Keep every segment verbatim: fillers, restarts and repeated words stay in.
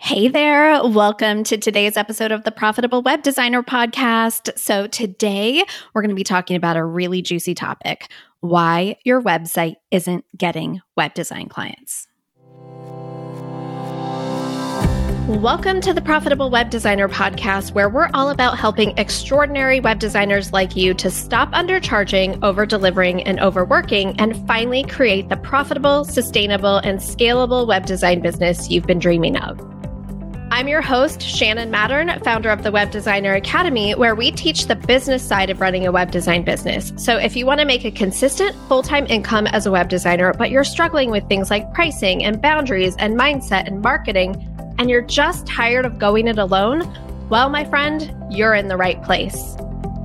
Hey there. Welcome to today's episode of the Profitable Web Designer Podcast. So today we're going to be talking about a really juicy topic, why your website isn't getting web design clients. Welcome to the Profitable Web Designer Podcast, where we're all about helping extraordinary web designers like you to stop undercharging, over-delivering, and overworking, and finally create the profitable, sustainable, and scalable web design business you've been dreaming of. I'm your host, Shannon Mattern, founder of the Web Designer Academy, where we teach the business side of running a web design business. So if you want to make a consistent full-time income as a web designer, but you're struggling with things like pricing and boundaries and mindset and marketing, and you're just tired of going it alone, well, my friend, you're in the right place.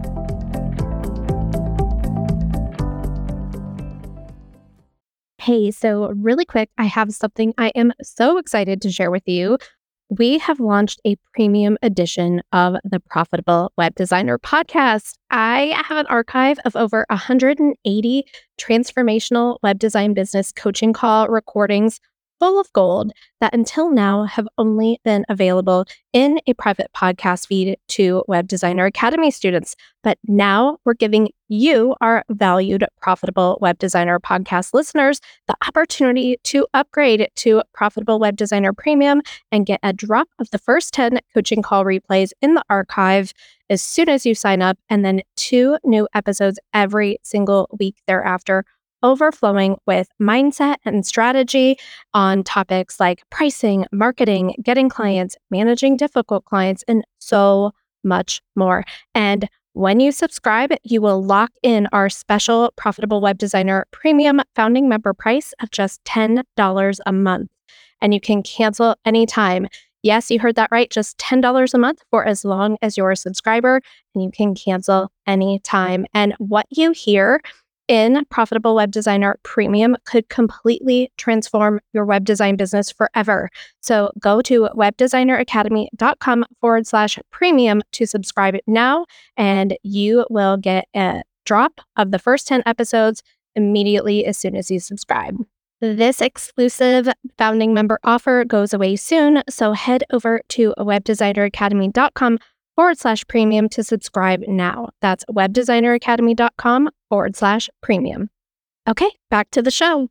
Hey, so really quick, I have something I am so excited to share with you. We have launched a premium edition of the Profitable Web Designer Podcast. I have an archive of over one hundred eighty transformational web design business coaching call recordings full of gold that until now have only been available in a private podcast feed to Web Designer Academy students. But now we're giving you, our valued Profitable Web Designer Podcast listeners, the opportunity to upgrade to Profitable Web Designer Premium and get a drop of the first ten coaching call replays in the archive as soon as you sign up, and then two new episodes every single week thereafter, overflowing with mindset and strategy on topics like pricing, marketing, getting clients, managing difficult clients, and so much more. And when you subscribe, you will lock in our special Profitable Web Designer Premium founding member price of just ten dollars a month. And you can cancel anytime. Yes, you heard that right, just ten dollars a month for as long as you're a subscriber, and you can cancel anytime. And what you hear in Profitable Web Designer Premium could completely transform your web design business forever. So go to webdesigneracademy.com forward slash premium to subscribe now, and you will get a drop of the first ten episodes immediately as soon as you subscribe. This exclusive founding member offer goes away soon, so head over to webdesigneracademy.com forward slash premium to subscribe now. That's webdesigneracademy.com forward slash premium. Okay, back to the show.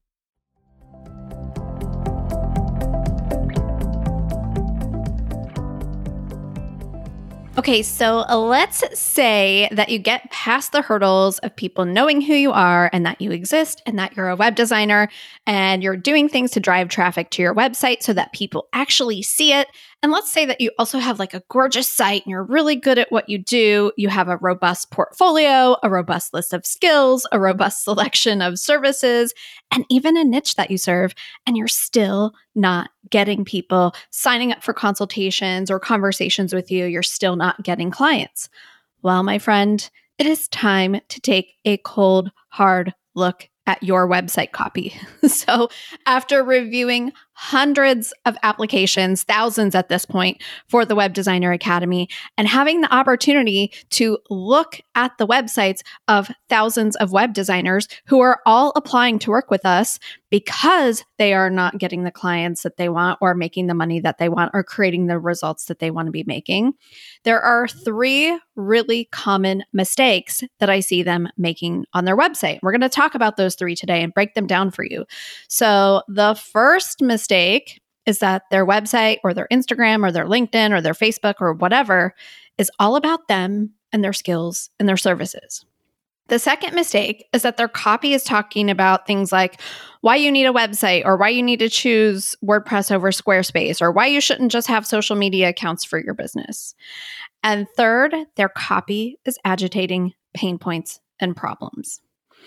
Okay, so let's say that you get past the hurdles of people knowing who you are and that you exist and that you're a web designer and you're doing things to drive traffic to your website so that people actually see it. And let's say that you also have like a gorgeous site and you're really good at what you do. You have a robust portfolio, a robust list of skills, a robust selection of services, and even a niche that you serve. And you're still not getting people signing up for consultations or conversations with you. You're still not getting clients. Well, my friend, it is time to take a cold, hard look at your website copy. So after reviewing hundreds of applications, thousands at this point, for the Web Designer Academy, and having the opportunity to look at the websites of thousands of web designers who are all applying to work with us because they are not getting the clients that they want or making the money that they want or creating the results that they want to be making, there are three really common mistakes that I see them making on their website. We're going to talk about those three today and break them down for you. So the first mistake is that their website or their Instagram or their LinkedIn or their Facebook or whatever is all about them and their skills and their services. The second mistake is that their copy is talking about things like why you need a website or why you need to choose WordPress over Squarespace or why you shouldn't just have social media accounts for your business. And third, their copy is agitating pain points and problems.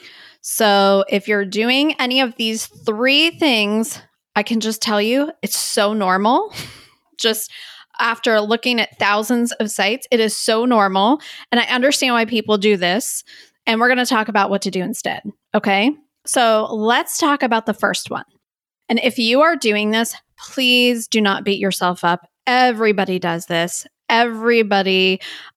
So if you're doing any of these three things, I can just tell you it's so normal. Just after looking at thousands of sites, it is so normal. And I understand why people do this. And we're going to talk about what to do instead. Okay. So let's talk about the first one. And if you are doing this, please do not beat yourself up. Everybody does this. Everybody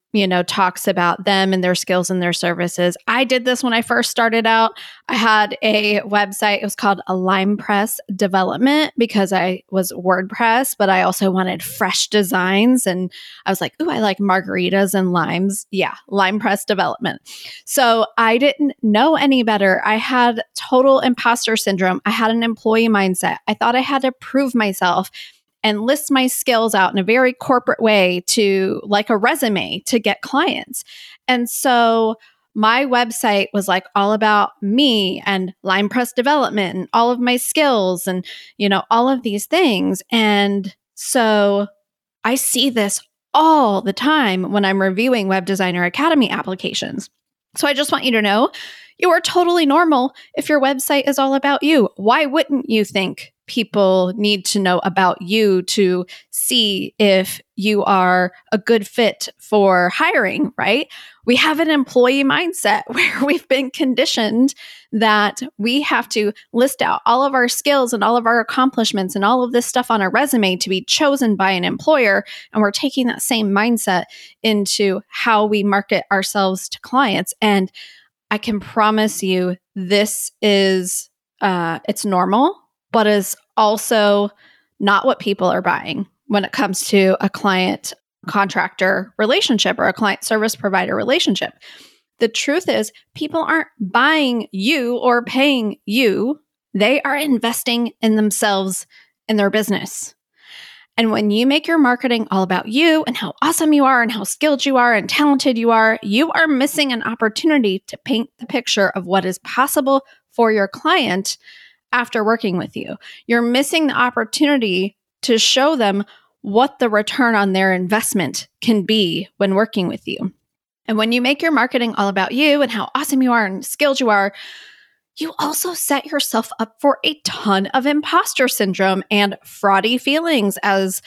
you know, talks about them and their skills and their services. I did this when I first started out. I had a website. It was called LimePress Development because I was WordPress, but I also wanted fresh designs. And I was like, ooh, I like margaritas and limes. Yeah, LimePress Development. So I didn't know any better. I had total imposter syndrome. I had an employee mindset. I thought I had to prove myself and list my skills out in a very corporate way to like a resume to get clients. And so my website was like all about me and LimePress development and all of my skills and, you know, all of these things. And so I see this all the time when I'm reviewing Web Designer Academy applications. So I just want you to know you are totally normal if your website is all about you. Why wouldn't you think people need to know about you to see if you are a good fit for hiring, right? We have an employee mindset where we've been conditioned that we have to list out all of our skills and all of our accomplishments and all of this stuff on our resume to be chosen by an employer. And we're taking that same mindset into how we market ourselves to clients. And I can promise you this is, uh, it's normal, but is also not what people are buying when it comes to a client contractor relationship or a client service provider relationship. The truth is, people aren't buying you or paying you. They are investing in themselves and their business. And when you make your marketing all about you and how awesome you are and how skilled you are and talented you are, you are missing an opportunity to paint the picture of what is possible for your client after working with you. You're missing the opportunity to show them what the return on their investment can be when working with you. And when you make your marketing all about you and how awesome you are and skilled you are, you also set yourself up for a ton of imposter syndrome and fraudy feelings, as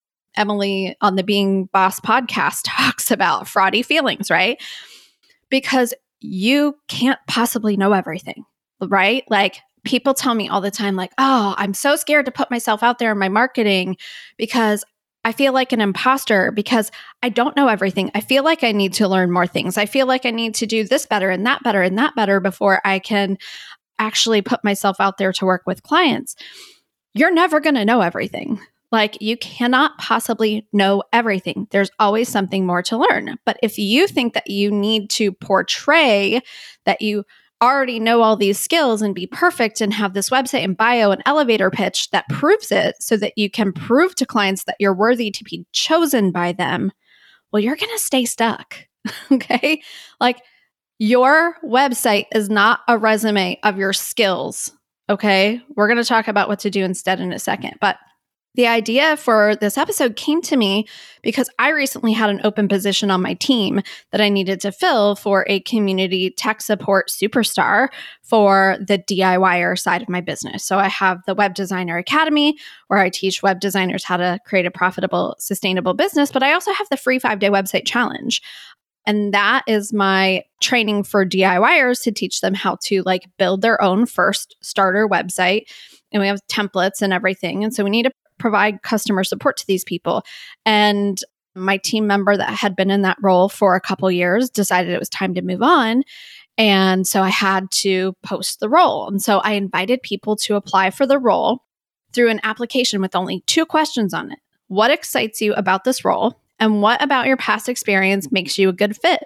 Emily on the Being Boss podcast talks about fraudy feelings, right? Because you can't possibly know everything, right? Like, people tell me all the time, like, oh, I'm so scared to put myself out there in my marketing because I feel like an imposter because I don't know everything. I feel like I need to learn more things. I feel like I need to do this better and that better and that better before I can actually put myself out there to work with clients. You're never going to know everything. Like, you cannot possibly know everything. There's always something more to learn. But if you think that you need to portray that you already know all these skills and be perfect and have this website and bio and elevator pitch that proves it so that you can prove to clients that you're worthy to be chosen by them, well, you're going to stay stuck. Okay? Like, your website is not a resume of your skills. Okay? We're going to talk about what to do instead in a second. But the idea for this episode came to me because I recently had an open position on my team that I needed to fill for a community tech support superstar for the DIYer side of my business. So I have the Web Designer Academy where I teach web designers how to create a profitable, sustainable business, but I also have the free five-day website challenge. And that is my training for DIYers to teach them how to like build their own first starter website. And we have templates and everything. And so we need to provide customer support to these people. And my team member that had been in that role for a couple years decided it was time to move on. And so I had to post the role. And so I invited people to apply for the role through an application with only two questions on it. What excites you about this role? And what about your past experience makes you a good fit?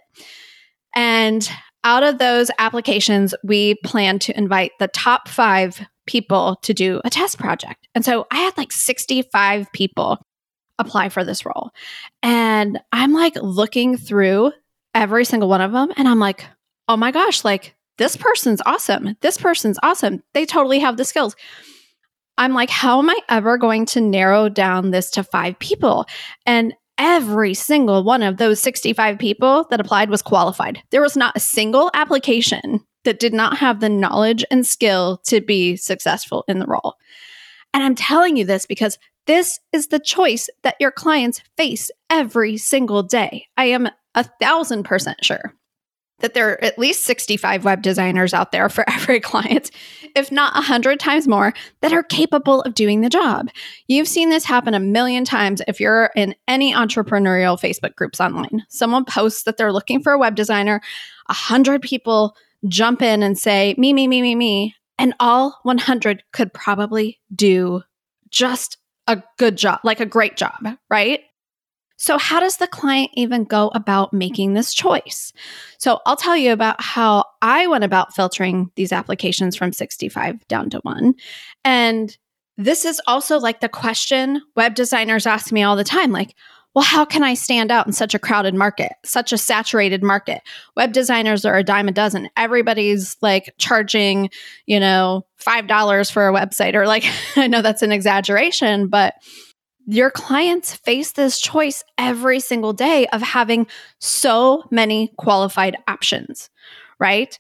And out of those applications, we plan to invite the top five people to do a test project. And so I had like sixty-five people apply for this role. And I'm like looking through every single one of them. And I'm like, oh my gosh, like this person's awesome. This person's awesome. They totally have the skills. I'm like, how am I ever going to narrow down this to five people? And every single one of those sixty-five people that applied was qualified. There was not a single application that did not have the knowledge and skill to be successful in the role. And I'm telling you this because this is the choice that your clients face every single day. I am a thousand percent sure that there are at least sixty-five web designers out there for every client, if not one hundred times more, that are capable of doing the job. You've seen this happen a million times if you're in any entrepreneurial Facebook groups online. Someone posts that they're looking for a web designer, one hundred people jump in and say, me, me, me, me, me, and all one hundred could probably do just a good job, like a great job, right? So how does the client even go about making this choice? So I'll tell you about how I went about filtering these applications from sixty-five down to one. And this is also like the question web designers ask me all the time, like, well, how can I stand out in such a crowded market, such a saturated market? Web designers are a dime a dozen. Everybody's like charging, you know, five dollars for a website, or like, I know that's an exaggeration, but your clients face this choice every single day of having so many qualified options, right?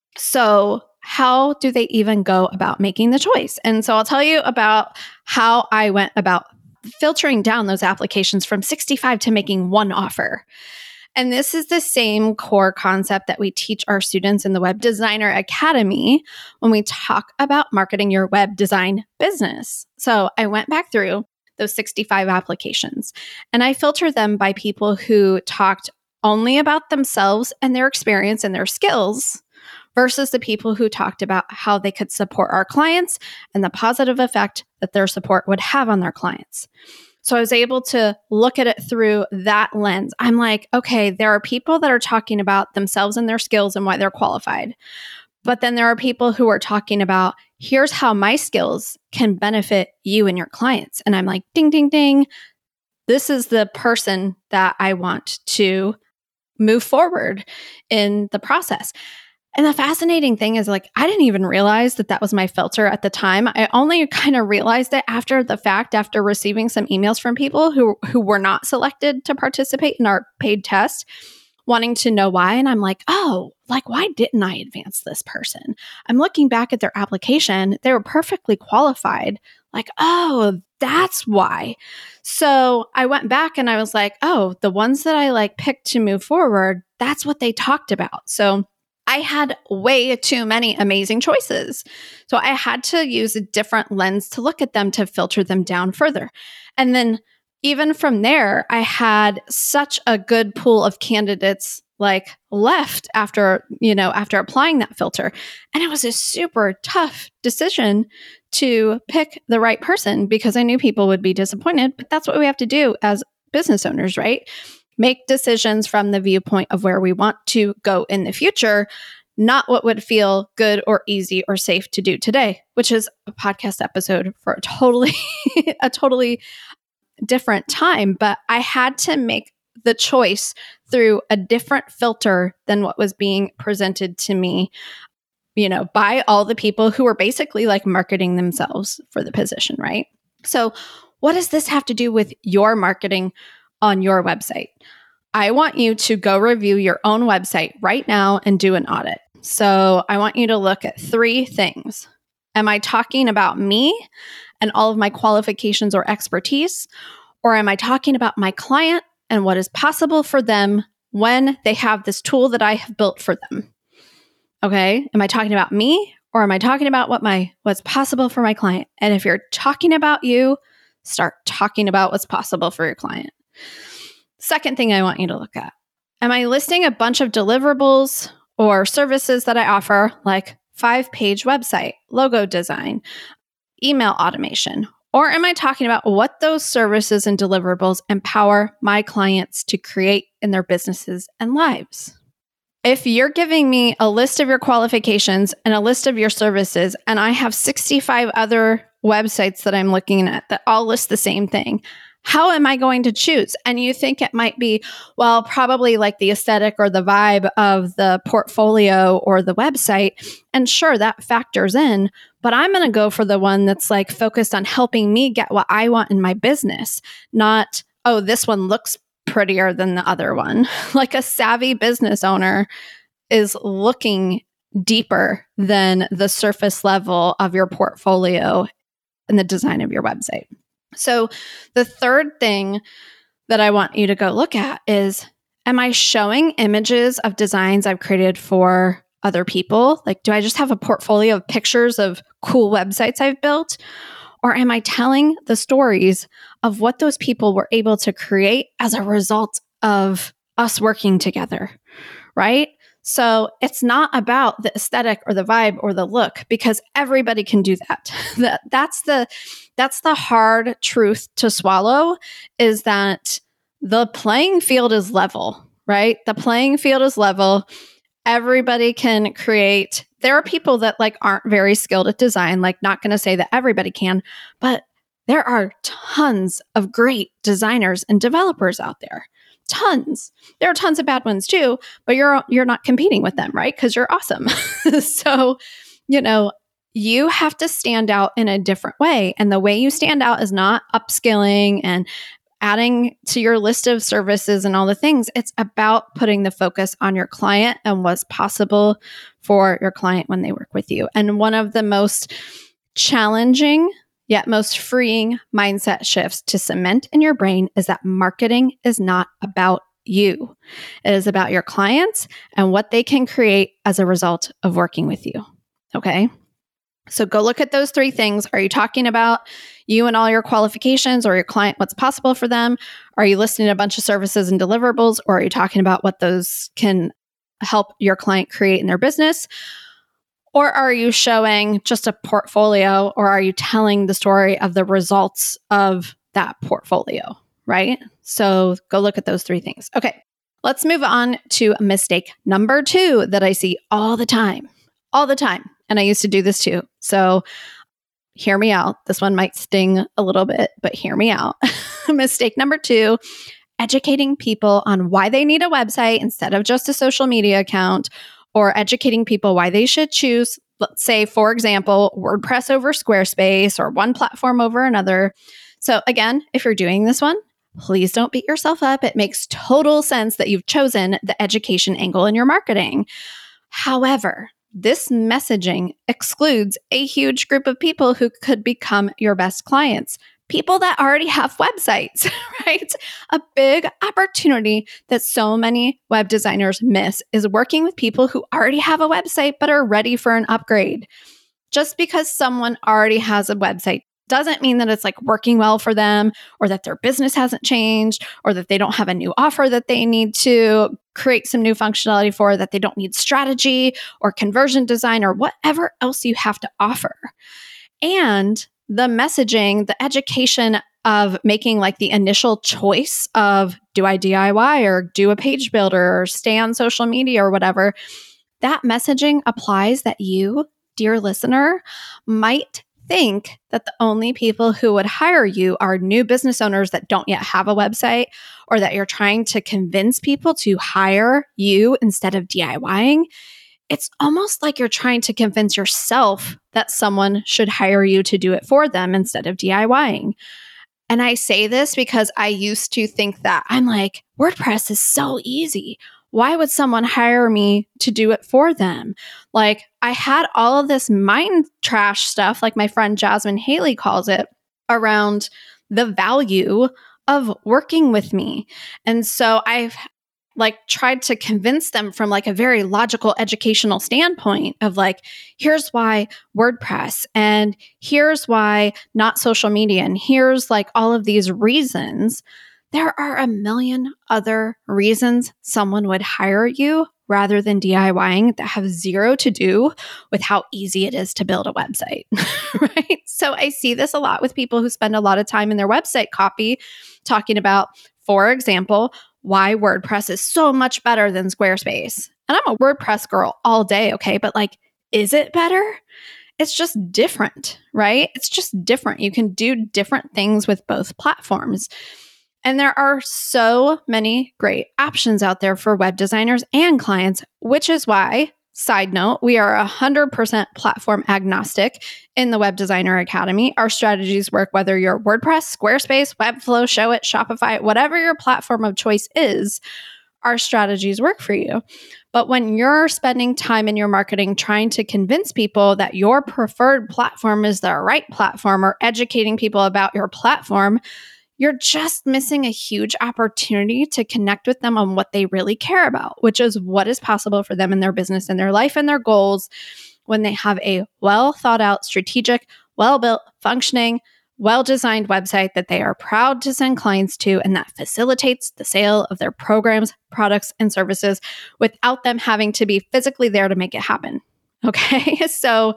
So how do they even go about making the choice? And so I'll tell you about how I went about filtering down those applications from sixty-five to making one offer. And this is the same core concept that we teach our students in the Web Designer Academy when we talk about marketing your web design business. So I went back through those sixty-five applications, and I filtered them by people who talked only about themselves and their experience and their skills versus the people who talked about how they could support our clients and the positive effect that their support would have on their clients. So I was able to look at it through that lens. I'm like, okay, there are people that are talking about themselves and their skills and why they're qualified. But then there are people who are talking about, here's how my skills can benefit you and your clients. And I'm like, ding, ding, ding. This is the person that I want to move forward in the process. And the fascinating thing is, like, I didn't even realize that that was my filter at the time. I only kind of realized it after the fact, after receiving some emails from people who, who were not selected to participate in our paid test, wanting to know why. And I'm like, oh, like, why didn't I advance this person? I'm looking back at their application. They were perfectly qualified. Like, oh, that's why. So I went back and I was like, oh, the ones that I like picked to move forward, that's what they talked about. So I had way too many amazing choices. So I had to use a different lens to look at them to filter them down further. And then even from there, I had such a good pool of candidates like left after, you know, after applying that filter. And it was a super tough decision to pick the right person because I knew people would be disappointed, but that's what we have to do as business owners, right? Make decisions from the viewpoint of where we want to go in the future, not what would feel good or easy or safe to do today, which is a podcast episode for a totally, a totally different time. But I had to make the choice through a different filter than what was being presented to me, you know, by all the people who were basically like marketing themselves for the position, right? So what does this have to do with your marketing on your website? I want you to go review your own website right now and do an audit. So I want you to look at three things. Am I talking about me and all of my qualifications or expertise? Or am I talking about my client and what is possible for them when they have this tool that I have built for them? Okay. Am I talking about me, or am I talking about what my what's possible for my client? And if you're talking about you, start talking about what's possible for your client. Second thing I want you to look at. Am I listing a bunch of deliverables or services that I offer, like five-page website, logo design, email automation? Or am I talking about what those services and deliverables empower my clients to create in their businesses and lives? If you're giving me a list of your qualifications and a list of your services, and I have sixty-five other websites that I'm looking at that all list the same thing, how am I going to choose? And you think it might be, well, probably like the aesthetic or the vibe of the portfolio or the website. And sure, that factors in, but I'm going to go for the one that's like focused on helping me get what I want in my business, not, oh, this one looks prettier than the other one. Like a savvy business owner is looking deeper than the surface level of your portfolio and the design of your website. So the third thing that I want you to go look at is, Am I showing images of designs I've created for other people? Like, do I just have a portfolio of pictures of cool websites I've built? Or am I telling the stories of what those people were able to create as a result of us working together, right? So it's not about the aesthetic or the vibe or the look, because everybody can do that. that that's the that's the hard truth to swallow, is that the playing field is level, right? The playing field is level. Everybody can create. There are people that like aren't very skilled at design, like not going to say that everybody can, but there are tons of great designers and developers out there. Tons. There are tons of bad ones too, but you're you're not competing with them, right? Because you're awesome. So, you know, you have to stand out in a different way. And the way you stand out is not upskilling and adding to your list of services and all the things. It's about putting the focus on your client and what's possible for your client when they work with you. And one of the most challenging yet most freeing mindset shifts to cement in your brain is that marketing is not about you. It is about your clients and what they can create as a result of working with you. Okay? So go look at those three things. Are you talking about you and all your qualifications, or your client, what's possible for them? Are you listing a bunch of services and deliverables, or are you talking about what those can help your client create in their business? Or are you showing just a portfolio, or are you telling the story of the results of that portfolio, right? So go look at those three things. Okay, let's move on to mistake number two that I see all the time, all the time. And I used to do this too. So hear me out. This one might sting a little bit, but hear me out. Mistake number two, educating people on why they need a website instead of just a social media account, or educating people why they should choose, let's say, for example, WordPress over Squarespace or one platform over another. So again, if you're doing this one, please don't beat yourself up. It makes total sense that you've chosen the education angle in your marketing. However, this messaging excludes a huge group of people who could become your best clients. People that already have websites, right? A big opportunity that so many web designers miss is working with people who already have a website but are ready for an upgrade. Just because someone already has a website doesn't mean that it's like working well for them, or that their business hasn't changed, or that they don't have a new offer that they need to create some new functionality for, that they don't need strategy or conversion design or whatever else you have to offer. And the messaging, the education of making like the initial choice of, do I D I Y or do a page builder or stay on social media or whatever, that messaging applies that you, dear listener, might think that the only people who would hire you are new business owners that don't yet have a website, or that you're trying to convince people to hire you instead of DIYing. It's almost like you're trying to convince yourself that someone should hire you to do it for them instead of DIYing. And I say this because I used to think that. I'm like, WordPress is so easy. Why would someone hire me to do it for them? Like, I had all of this mind trash stuff, like my friend Jasmine Haley calls it, around the value of working with me. And so I've like tried to convince them from like a very logical educational standpoint of like, here's why WordPress, and here's why not social media, and here's like all of these reasons. There are a million other reasons someone would hire you rather than DIYing that have zero to do with how easy it is to build a website, right? So I see this a lot with people who spend a lot of time in their website copy talking about, for example, why WordPress is so much better than Squarespace. And I'm a WordPress girl all day, okay? But like, is it better? It's just different, right? It's just different. You can do different things with both platforms. And there are so many great options out there for web designers and clients, which is why, side note, we are one hundred percent platform agnostic in the Web Designer Academy. Our strategies work whether you're WordPress, Squarespace, Webflow, Showit, Shopify, whatever your platform of choice is, our strategies work for you. But when you're spending time in your marketing trying to convince people that your preferred platform is the right platform, or educating people about your platform, you're just missing a huge opportunity to connect with them on what they really care about, which is what is possible for them in their business and their life and their goals when they have a well thought out, strategic, well built, functioning, well-designed website that they are proud to send clients to and that facilitates the sale of their programs, products, and services without them having to be physically there to make it happen. Okay, so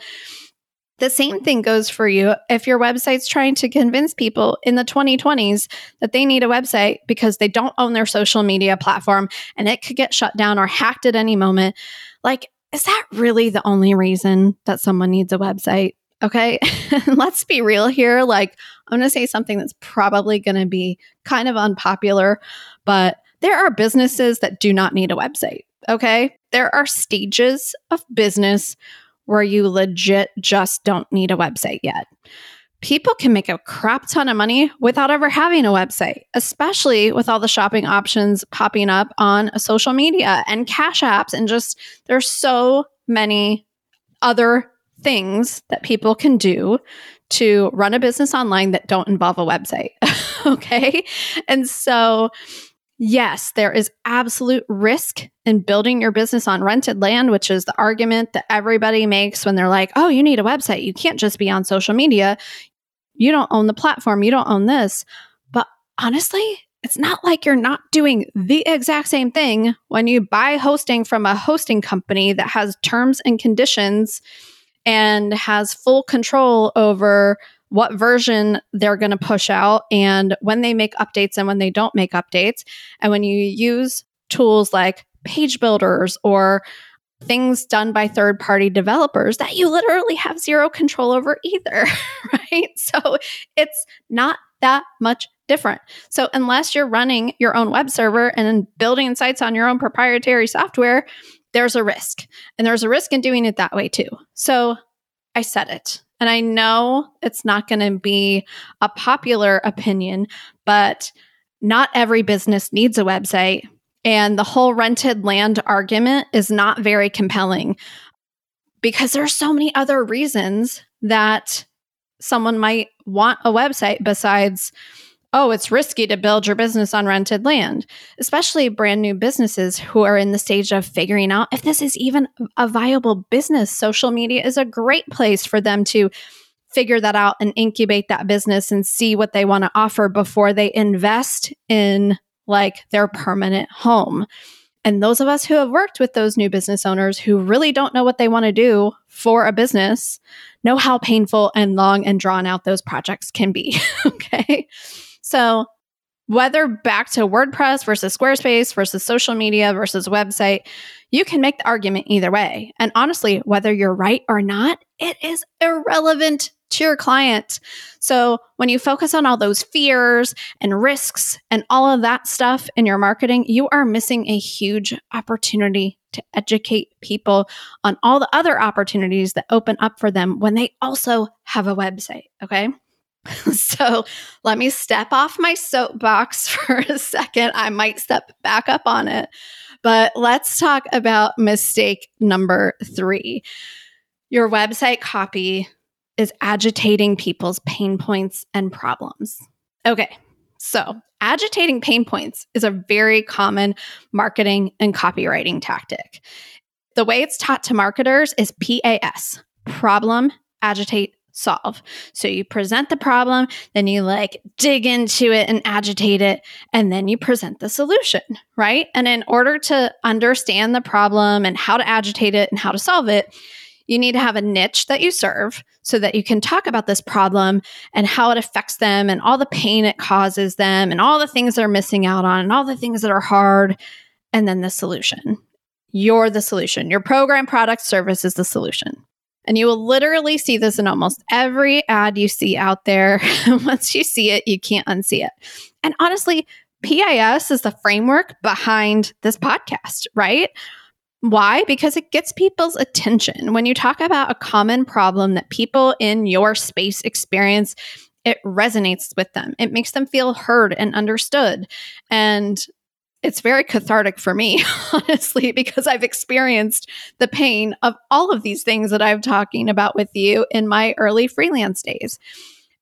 the same thing goes for you if your website's trying to convince people in the twenty twenties that they need a website because they don't own their social media platform and it could get shut down or hacked at any moment. Like, is that really the only reason that someone needs a website? Okay, let's be real here. Like, I'm going to say something that's probably going to be kind of unpopular, but there are businesses that do not need a website. Okay, there are stages of business where you legit just don't need a website yet. People can make a crap ton of money without ever having a website, especially with all the shopping options popping up on social media and cash apps. And just there's so many other things that people can do to run a business online that don't involve a website. Okay. And so, yes, there is absolute risk in building your business on rented land, which is the argument that everybody makes when they're like, oh, you need a website. You can't just be on social media. You don't own the platform. You don't own this. But honestly, it's not like you're not doing the exact same thing when you buy hosting from a hosting company that has terms and conditions and has full control over what version they're going to push out and when they make updates and when they don't make updates. And when you use tools like page builders or things done by third-party developers that you literally have zero control over either, right? So it's not that much different. So unless you're running your own web server and building sites on your own proprietary software, there's a risk. And there's a risk in doing it that way too. So I said it. And I know it's not going to be a popular opinion, but not every business needs a website. And the whole rented land argument is not very compelling because there are so many other reasons that someone might want a website besides, oh, it's risky to build your business on rented land, especially brand new businesses who are in the stage of figuring out if this is even a viable business. Social media is a great place for them to figure that out and incubate that business and see what they want to offer before they invest in like their permanent home. And those of us who have worked with those new business owners who really don't know what they want to do for a business know how painful and long and drawn out those projects can be. Okay. So whether back to WordPress versus Squarespace versus social media versus website, you can make the argument either way. And honestly, whether you're right or not, it is irrelevant to your client. So when you focus on all those fears and risks and all of that stuff in your marketing, you are missing a huge opportunity to educate people on all the other opportunities that open up for them when they also have a website. Okay. So let me step off my soapbox for a second. I might step back up on it, but let's talk about mistake number three. Your website copy is agitating people's pain points and problems. Okay, so agitating pain points is a very common marketing and copywriting tactic. The way it's taught to marketers is P A S, problem, agitate, solve. So you present the problem, then you like dig into it and agitate it, and then you present the solution, right? And in order to understand the problem and how to agitate it and how to solve it, you need to have a niche that you serve so that you can talk about this problem and how it affects them and all the pain it causes them and all the things they're missing out on and all the things that are hard, and then the solution. You're the solution. Your program, product, service is the solution. And you will literally see this in almost every ad you see out there. Once you see it, you can't unsee it. And honestly, P I S is the framework behind this podcast, right? Why? Because it gets people's attention. When you talk about a common problem that people in your space experience, it resonates with them. It makes them feel heard and understood. And it's very cathartic for me, honestly, because I've experienced the pain of all of these things that I'm talking about with you in my early freelance days.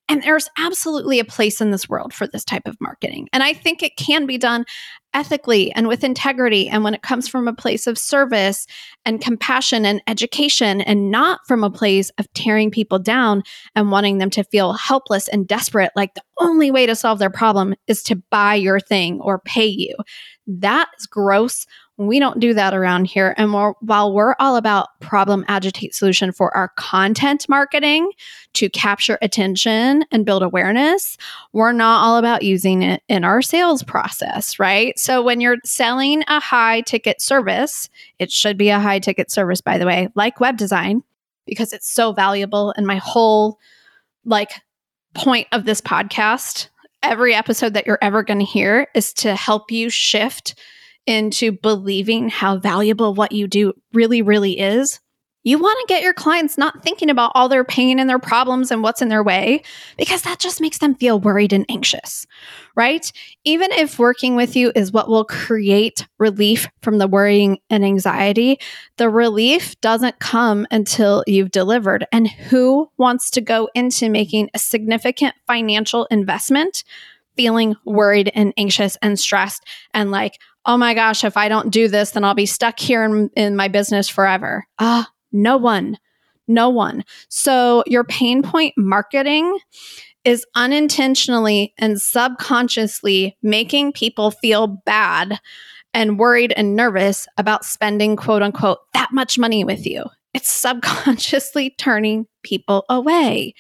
And there's absolutely a place in this world for this type of marketing. And I think it can be done ethically and with integrity. And when it comes from a place of service and compassion and education, and not from a place of tearing people down and wanting them to feel helpless and desperate, like the only way to solve their problem is to buy your thing or pay you. That is gross. We don't do that around here. And we're, while we're all about problem, agitate, solution for our content marketing to capture attention and build awareness, we're not all about using it in our sales process, right? So when you're selling a high ticket service, it should be a high ticket service, by the way, like web design, because it's so valuable. And my whole like point of this podcast, every episode that you're ever going to hear, is to help you shift into believing how valuable what you do really, really is. You want to get your clients not thinking about all their pain and their problems and what's in their way, because that just makes them feel worried and anxious, right? Even if working with you is what will create relief from the worrying and anxiety, the relief doesn't come until you've delivered. And who wants to go into making a significant financial investment feeling worried and anxious and stressed and like, oh my gosh, if I don't do this, then I'll be stuck here in, in my business forever? Ah, uh, no one, no one. So your pain point marketing is unintentionally and subconsciously making people feel bad and worried and nervous about spending, quote unquote, that much money with you. It's subconsciously turning people away.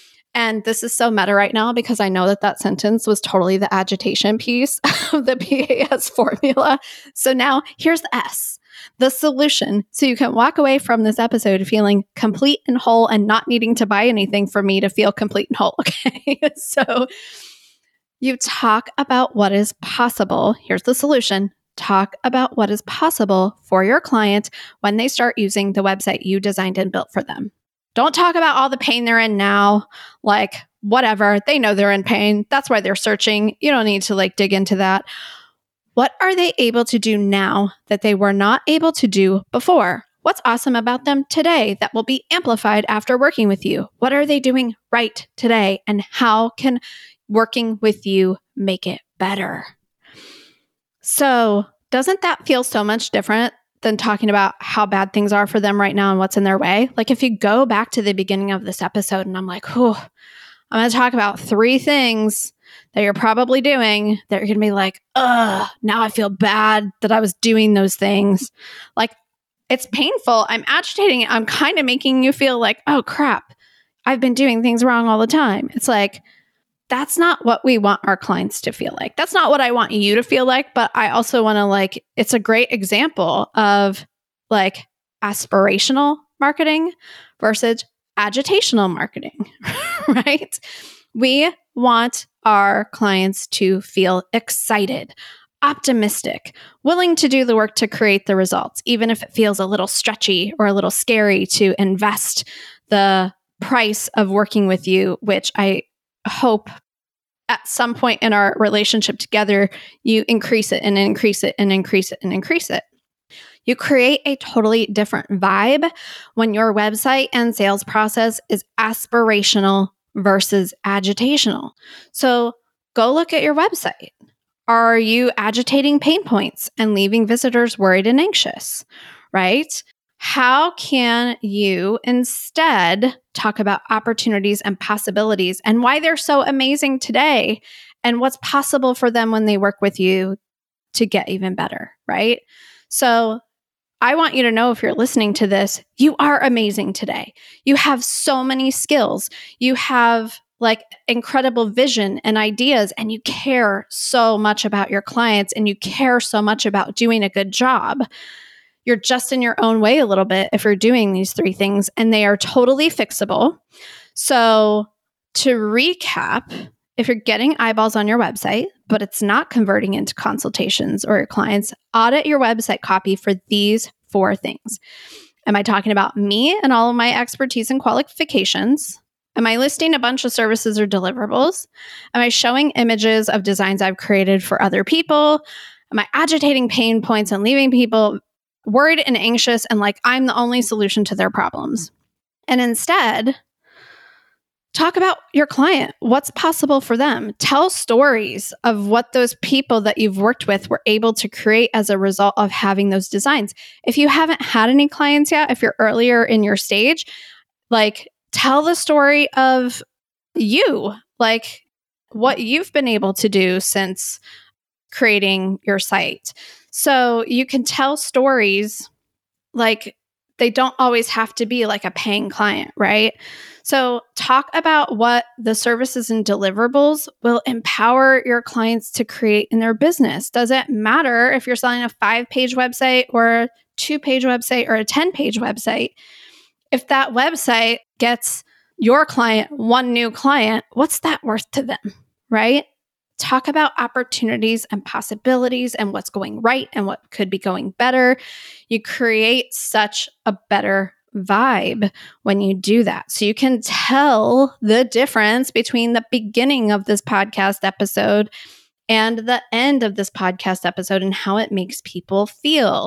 And this is so meta right now because I know that that sentence was totally the agitation piece of the P A S formula. So now here's the S, the solution. So you can walk away from this episode feeling complete and whole and not needing to buy anything from me to feel complete and whole. Okay. So you talk about what is possible. Here's the solution. Talk about what is possible for your client when they start using the website you designed and built for them. Don't talk about all the pain they're in now, like whatever. They know they're in pain. That's why they're searching. You don't need to like dig into that. What are they able to do now that they were not able to do before? What's awesome about them today that will be amplified after working with you? What are they doing right today? And how can working with you make it better? So doesn't that feel so much different than talking about how bad things are for them right now and what's in their way? Like if you go back to the beginning of this episode and I'm like, oh, I'm going to talk about three things that you're probably doing that you're going to be like, ugh, now I feel bad that I was doing those things. Like it's painful. I'm agitating. I'm kind of making you feel like, oh crap, I've been doing things wrong all the time. It's like, that's not what we want our clients to feel like. That's not what I want you to feel like. But I also want to like, it's a great example of like aspirational marketing versus agitational marketing, right? We want our clients to feel excited, optimistic, willing to do the work to create the results, even if it feels a little stretchy or a little scary to invest the price of working with you, which I hope at some point in our relationship together, you increase it and increase it and increase it and increase it. You create a totally different vibe when your website and sales process is aspirational versus agitational. So go look at your website. Are you agitating pain points and leaving visitors worried and anxious, right? How can you instead talk about opportunities and possibilities and why they're so amazing today and what's possible for them when they work with you to get even better, right? So I want you to know, if you're listening to this, you are amazing today. You have so many skills. You have like incredible vision and ideas, and you care so much about your clients and you care so much about doing a good job. You're just in your own way a little bit if you're doing these three things, and they are totally fixable. So to recap, if you're getting eyeballs on your website, but it's not converting into consultations or your clients, audit your website copy for these four things. Am I talking about me and all of my expertise and qualifications? Am I listing a bunch of services or deliverables? Am I showing images of designs I've created for other people? Am I agitating pain points and leaving people worried and anxious and like I'm the only solution to their problems? And instead, talk about your client. What's possible for them? Tell stories of what those people that you've worked with were able to create as a result of having those designs. If you haven't had any clients yet, if you're earlier in your stage, like tell the story of you, like what you've been able to do since creating your site. So you can tell stories, like they don't always have to be like a paying client, right? So talk about what the services and deliverables will empower your clients to create in their business. Doesn't matter if you're selling a five-page website or a two-page website or a ten-page website. If that website gets your client one new client, what's that worth to them, right? Talk about opportunities and possibilities and what's going right and what could be going better. You create such a better vibe when you do that. So you can tell the difference between the beginning of this podcast episode and the end of this podcast episode and how it makes people feel.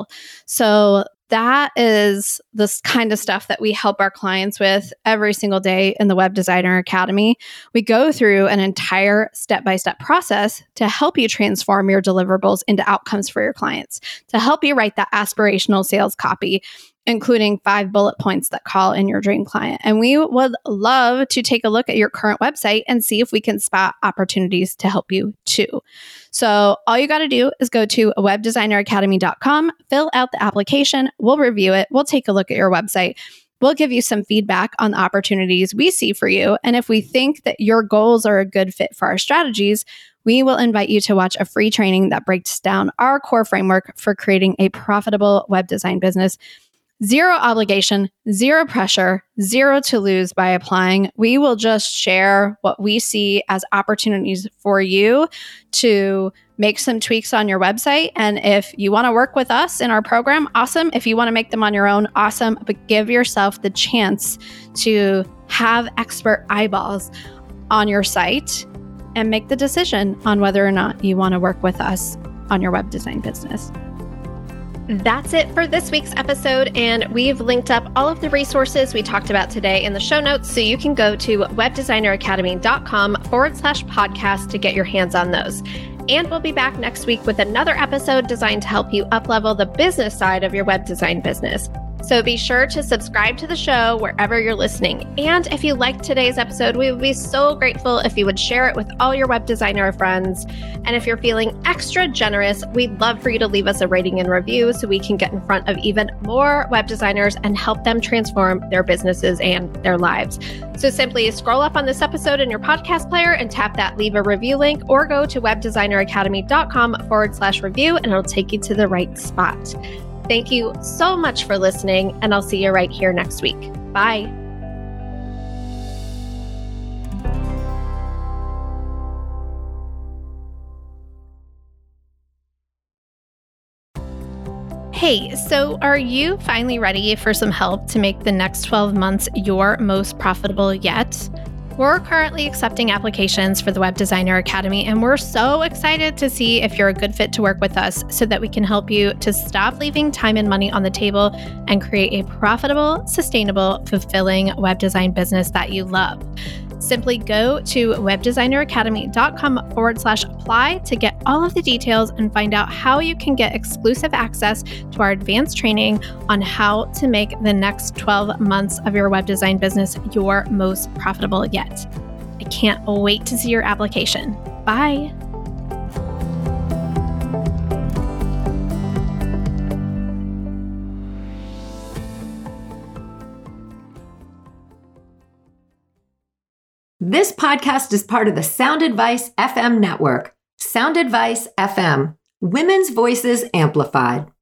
So that is this kind of stuff that we help our clients with every single day in the Web Designer Academy. We go through an entire step-by-step process to help you transform your deliverables into outcomes for your clients, to help you write that aspirational sales copy, including five bullet points that call in your dream client. And we would love to take a look at your current website and see if we can spot opportunities to help you too. So all you got to do is go to web designer academy dot com, fill out the application, we'll review it, we'll take a look at your website. We'll give you some feedback on the opportunities we see for you. And if we think that your goals are a good fit for our strategies, we will invite you to watch a free training that breaks down our core framework for creating a profitable web design business. Zero obligation, zero pressure, zero to lose by applying. We will just share what we see as opportunities for you to make some tweaks on your website. And if you want to work with us in our program, awesome. If you want to make them on your own, awesome. But give yourself the chance to have expert eyeballs on your site and make the decision on whether or not you want to work with us on your web design business. That's it for this week's episode, and we've linked up all of the resources we talked about today in the show notes, so you can go to web designer academy dot com forward slash podcast to get your hands on those. And we'll be back next week with another episode designed to help you up-level the business side of your web design business. So be sure to subscribe to the show wherever you're listening. And if you liked today's episode, we would be so grateful if you would share it with all your web designer friends. And if you're feeling extra generous, we'd love for you to leave us a rating and review so we can get in front of even more web designers and help them transform their businesses and their lives. So simply scroll up on this episode in your podcast player and tap that leave a review link, or go to web designer academy dot com forward slash review and it'll take you to the right spot. Thank you so much for listening, and I'll see you right here next week. Bye. Hey, so are you finally ready for some help to make the next twelve months your most profitable yet? We're currently accepting applications for the Web Designer Academy, and we're so excited to see if you're a good fit to work with us so that we can help you to stop leaving time and money on the table and create a profitable, sustainable, fulfilling web design business that you love. Simply go to web designer academy dot com forward slash apply to get all of the details and find out how you can get exclusive access to our advanced training on how to make the next twelve months of your web design business your most profitable yet. I can't wait to see your application. Bye. This podcast is part of the Sound Advice F M network. Sound Advice F M, women's voices amplified.